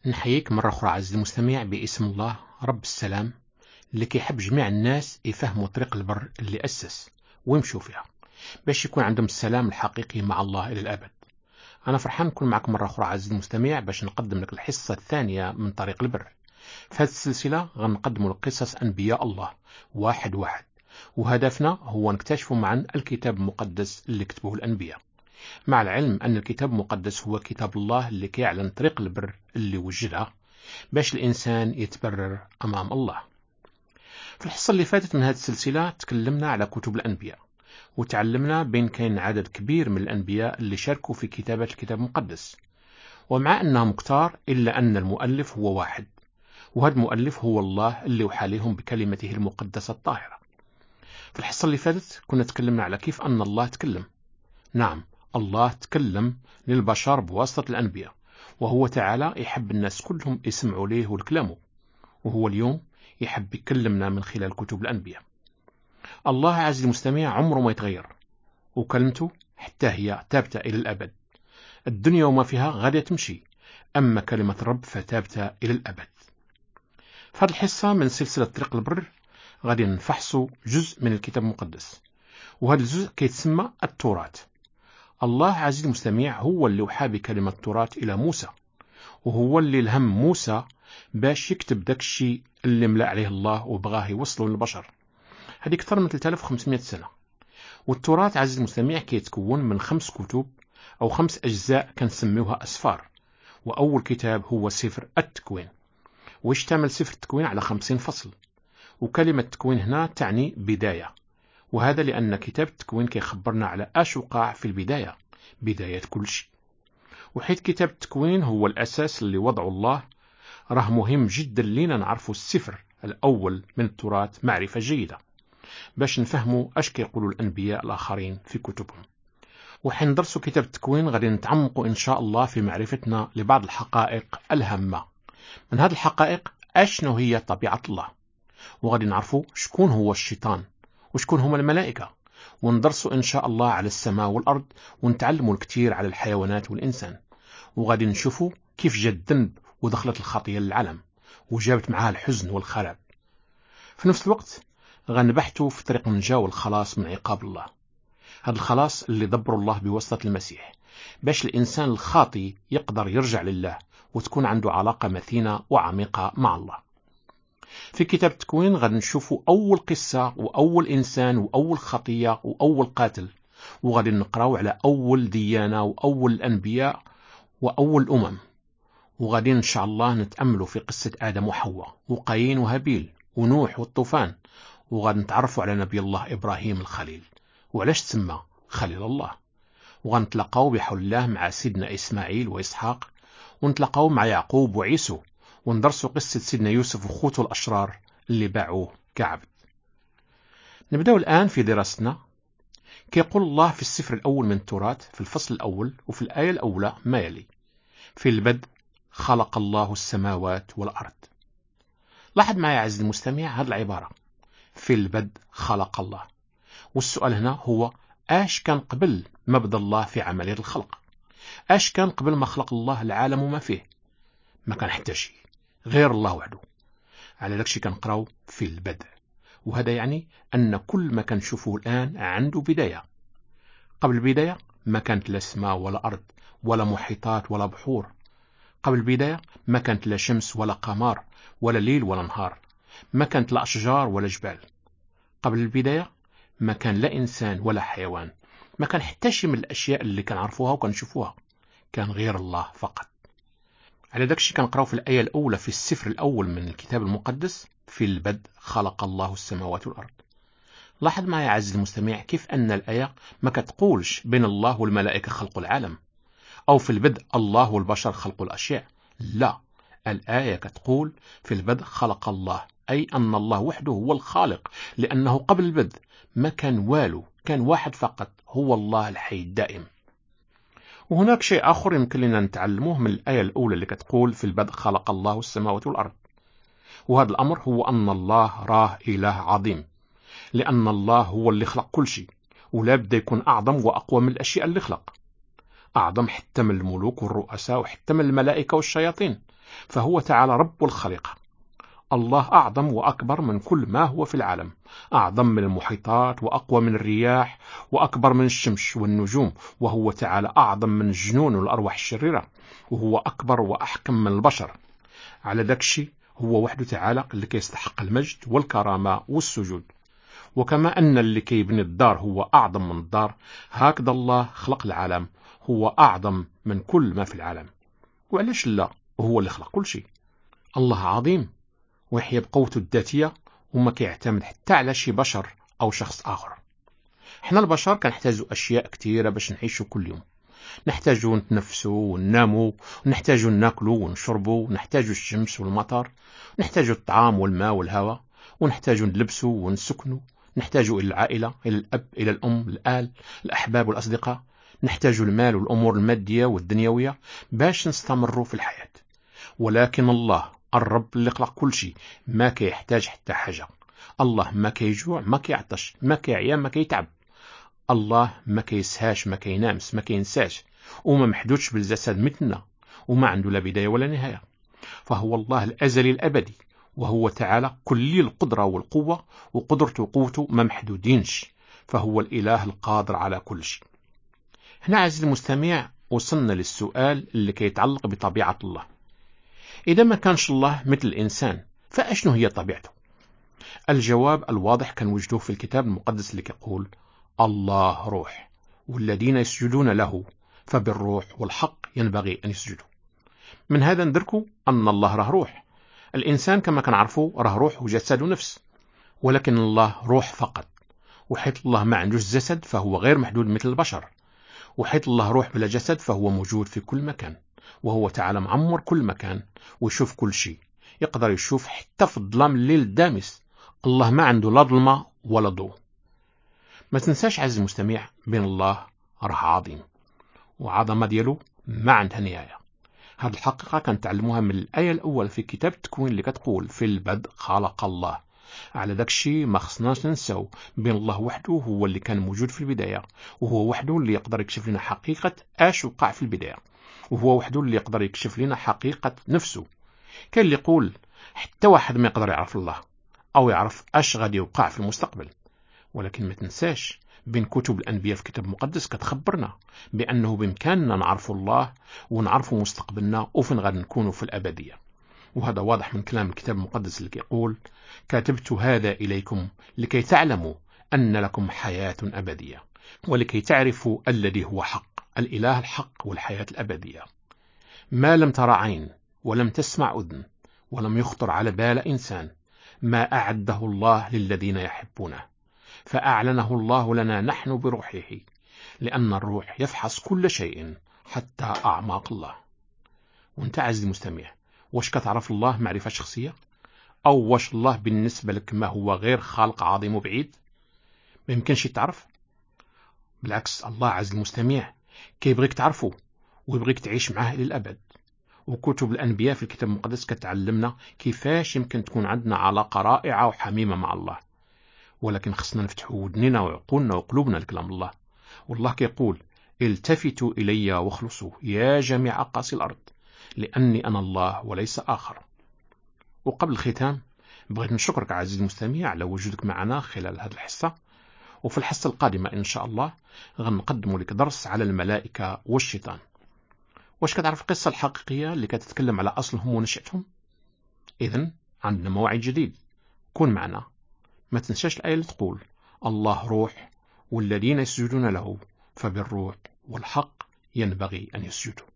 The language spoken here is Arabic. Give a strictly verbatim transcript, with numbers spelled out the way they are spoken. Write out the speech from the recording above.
نحييك مرة أخرى عزيزي المستمع باسم الله رب السلام اللي كيحب جميع الناس يفهموا طريق البر اللي أسس ويمشوا فيها باش يكون عندهم السلام الحقيقي مع الله إلى الأبد. أنا فرحان نكون معك مرة أخرى عزيزي المستمع باش نقدم لك الحصة الثانية من طريق البر. في هذه السلسلة غنقدم لك قصص أنبياء الله واحد واحد، وهدفنا هو نكتشف معا الكتاب المقدس اللي كتبه الأنبياء، مع العلم أن الكتاب المقدس هو كتاب الله اللي كيعلن طريق البر اللي وجدها باش الإنسان يتبرر أمام الله. في الحصة اللي فاتت من هذه السلسلة تكلمنا على كتب الأنبياء، وتعلمنا بين كاين عدد كبير من الأنبياء اللي شاركوا في كتابة الكتاب المقدس، ومع أنهم كتار إلا أن المؤلف هو واحد، وهذا المؤلف هو الله اللي وحى لهم بكلمته المقدسة الطاهرة. في الحصة اللي فاتت كنا تكلمنا على كيف أن الله تكلم. نعم، الله تكلم للبشر بواسطة الأنبياء، وهو تعالى يحب الناس كلهم يسمعوا ليه والكلامه، وهو اليوم يحب يكلمنا من خلال كتب الأنبياء. الله عزيزي المستمع عمره ما يتغير، وكلمته حتى هي ثابتة إلى الأبد. الدنيا وما فيها غادية تمشي، أما كلمة الرب فثابتة إلى الأبد. في هذه الحصة من سلسلة طريق البر غادي نفحصوا جزء من الكتاب المقدس، وهذا الجزء كيتسمى التوراة. الله عزيزي المستمع هو اللي وحى بكلمة التوراة إلى موسى، وهو اللي الهم موسى باش يكتب داك الشيء اللي ملا عليه الله وبغاه يوصله للبشر. هذه أكثر من ثلاثة آلاف وخمسمائة سنة. والتوراة عزيزي المستمع كيتكون من خمس كتب أو خمس أجزاء كنسميوها أسفار، وأول كتاب هو سفر التكوين، ويشتمل سفر التكوين على خمسين فصل. وكلمة تكوين هنا تعني بداية، وهذا لأن كتاب التكوين كيخبرنا على اش وقع في البداية، بداية كل شيء. وحيث كتاب التكوين هو الأساس اللي وضعه الله، راه مهم جدا لينا نعرفوا السفر الأول من التراث معرفة جيدة باش نفهموا اش كيقولوا الأنبياء الآخرين في كتبهم. وحين ندرسوا كتاب التكوين غادي نتعمقوا إن شاء الله في معرفتنا لبعض الحقائق الهامة. من هذه الحقائق أشنو هي طبيعة الله، وغادي نعرفوا شكون هو الشيطان وشكون هما الملائكة، وندرسوا إن شاء الله على السماء والأرض، ونتعلموا الكثير على الحيوانات والإنسان. وغادي نشوفوا كيف جاء الذنب ودخلت الخطية للعالم وجابت معها الحزن والخراب. في نفس الوقت غنبحثوا في طريق النجاة والخلاص من عقاب الله، هذا الخلاص اللي دبر الله بواسطة المسيح باش الإنسان الخاطي يقدر يرجع لله وتكون عنده علاقة متينة وعميقة مع الله. في كتاب التكوين غادي نشوفوا أول قصة وأول إنسان وأول خطية وأول قاتل، وغادي نقراو على أول ديانة وأول الأنبياء وأول الأمم. وغادي إن شاء الله نتأملوا في قصة آدم وحواء وقايين وهابيل ونوح والطوفان، وغادي نتعرفوا على نبي الله إبراهيم الخليل وعلاش تسمى خليل الله. وغنتلاقاو بحول الله مع سيدنا إسماعيل وإسحاق، ونتلاقاو مع يعقوب وعيسو، وندرسوا قصة سيدنا يوسف وخوته الأشرار اللي باعوه كعبد. نبدأ الآن في دراستنا. كيقول الله في السفر الأول من التوراة في الفصل الأول وفي الآية الأولى ما يلي: في البدء خلق الله السماوات والأرض. لاحظ معي عزيزي المستمع هذه العبارة، في البدء خلق الله. والسؤال هنا هو اش كان قبل ما بدا الله في عملية الخلق؟ اش كان قبل ما خلق الله العالم وما فيه؟ ما كان حتى شيء غير الله وحده. على داكشي كنقراو في البدء، وهذا يعني أن كل ما كنشوفه الآن عنده بداية. قبل البداية ما كانت لا سماء ولا أرض ولا محيطات ولا بحور. قبل البداية ما كانت لا شمس ولا قمر ولا ليل ولا نهار، ما كانت لا أشجار ولا جبال. قبل البداية ما كان لا إنسان ولا حيوان، ما كان حتى شيء من الأشياء اللي كنعرفوها وكنشوفوها، كان غير الله فقط. على داكشي كنقراو في الآية الأولى في السفر الأول من الكتاب المقدس: في البدء خلق الله السماوات والأرض. لاحظ معي يا عزيزي المستمع كيف أن الآية ما كتقولش بين الله والملائكة خلقوا العالم، أو في البدء الله والبشر خلقوا الأشياء. لا، الآية كتقول في البدء خلق الله، أي أن الله وحده هو الخالق، لأنه قبل البدء ما كان والو، كان واحد فقط هو الله الحي الدائم. وهناك شيء آخر يمكن لنا نتعلمه من الآية الأولى اللي كتقول في البدء خلق الله السماوات والأرض، وهذا الأمر هو أن الله راه إله عظيم، لأن الله هو اللي خلق كل شيء، ولا بد يكون أعظم وأقوى من الأشياء اللي خلق، أعظم حتى من الملوك والرؤساء وحتى من الملائكة والشياطين، فهو تعالى رب الخليقة. الله أعظم وأكبر من كل ما هو في العالم، أعظم من المحيطات وأقوى من الرياح وأكبر من الشمس والنجوم، وهو تعالى أعظم من الجنون والأرواح الشريرة، وهو أكبر وأحكم من البشر. على ذاك الشيء هو وحده تعالى اللي كيستحق المجد والكرامة والسجود. وكما أن اللي كيبني الدار هو أعظم من الدار، هكذا الله خلق العالم، هو أعظم من كل ما في العالم. وعلاش لا؟ هو اللي خلق كل شيء. الله عظيم ويحيى بقوته الذاتية وما كيعتمد حتى على شي بشر أو شخص آخر. حنا البشر كنحتاجوا أشياء كثيرة باش نعيشوا كل يوم، نحتاجوا نتنفسوا ونناموا، ونحتاجوا ناكلوا ونشربوا، ونحتاجوا الشمس والمطر، ونحتاجوا الطعام والماء والهواء، ونحتاجوا نلبسوا ونسكنوا، نحتاجوا إلى العائلة، إلى الأب، إلى الأم، الآل، الأحباب والأصدقاء، نحتاجوا المال والأمور المادية والدنيوية باش نستمروا في الحياة. ولكن الله الرب اللي خلق كل شيء ما كيحتاج حتى حاجة. الله ما كيجوع، ما كيعطش، ما كيعيا، ما كيتعب. الله ما كيسهاش، ما كينامس، ما كينساش، وما محدودش بالجسد مثلنا، وما عنده لا بداية ولا نهاية. فهو الله الأزلي الأبدي، وهو تعالى كلي القدرة والقوة، وقدرته وقوته ما محدودينش، فهو الإله القادر على كل شيء. هنا عزيزي المستمع وصلنا للسؤال اللي كيتعلق بطبيعة الله. إذا ما كانش الله مثل الإنسان فأشنو هي طبيعته؟ الجواب الواضح كان وجدوه في الكتاب المقدس اللي يقول الله روح، والذين يسجدون له فبالروح والحق ينبغي أن يسجدوا. من هذا ندركوا أن الله راه روح. الإنسان كما كنعرفوا راه روح وجسد ونفس، ولكن الله روح فقط. وحيث الله ما عندوش جسد فهو غير محدود مثل البشر، وحيث الله روح بلا جسد فهو موجود في كل مكان، وهو تعالى معمر كل مكان ويشوف كل شيء، يقدر يشوف حتى في الظلام الليل الدامس. الله ما عنده لا ظلمة ولا ضوء. ما تنساش عزيزي المستمع بين الله راه عظيم، وعظمة ديالو ما عندها نهاية. هذه الحقيقة كنتعلموها من الآية الأولى في كتاب التكوين اللي كتقول في البدء خلق الله. على داك الشيء ما خصناش ننساو بين الله وحده هو اللي كان موجود في البداية، وهو وحده اللي يقدر يكشف لنا حقيقة اش وقع في البداية، وهو وحده اللي يقدر يكشف لنا حقيقة نفسه. كاين اللي يقول حتى واحد ما يقدر يعرف الله أو يعرف اش غادي يوقع في المستقبل، ولكن ما تنساش بين كتب الأنبياء في الكتاب المقدس كتخبرنا بأنه بإمكاننا نعرف الله ونعرف مستقبلنا وفين غادي نكونوا في الأبدية. وهذا واضح من كلام الكتاب المقدس اللي يقول كتبت هذا إليكم لكي تعلموا أن لكم حياة أبدية ولكي تعرفوا الذي هو حق، الإله الحق والحياة الأبدية. ما لم تر عين ولم تسمع أذن ولم يخطر على بال إنسان ما أعده الله للذين يحبونه، فأعلنه الله لنا نحن بروحه، لأن الروح يفحص كل شيء حتى أعماق الله. وانت عزيزي المستمع، واش كتعرف الله معرفة شخصية؟ أو واش الله بالنسبة لك ما هو غير خالق عظيم وبعيد ما يمكنش تعرف؟ بالعكس، الله عزيزي المستمع كيبغيك تعرفه ويبغيك تعيش معاه إلى الأبد. وكتب الأنبياء في الكتاب المقدس كتعلمنا كيفاش يمكن تكون عندنا علاقة رائعة وحميمة مع الله، ولكن خصنا نفتحوا ودننا وعقولنا وقلوبنا لكلام الله. والله كيقول التفتوا إلي واخلصوا يا جميع أقاصي الأرض لأني أنا الله وليس آخر. وقبل الختام بغيت نشكرك عزيزي المستمع على وجودك معنا خلال هذه الحصة، وفي الحصة القادمة إن شاء الله غنقدم لك درس على الملائكة والشيطان. واش كتعرف القصة الحقيقية اللي كتتكلم على أصلهم ونشأتهم؟ إذن عندنا موعد جديد، كون معنا. ما تنساش الآية اللي تقول الله روح والذين يسجدون له فبالروح والحق ينبغي أن يسجدوا.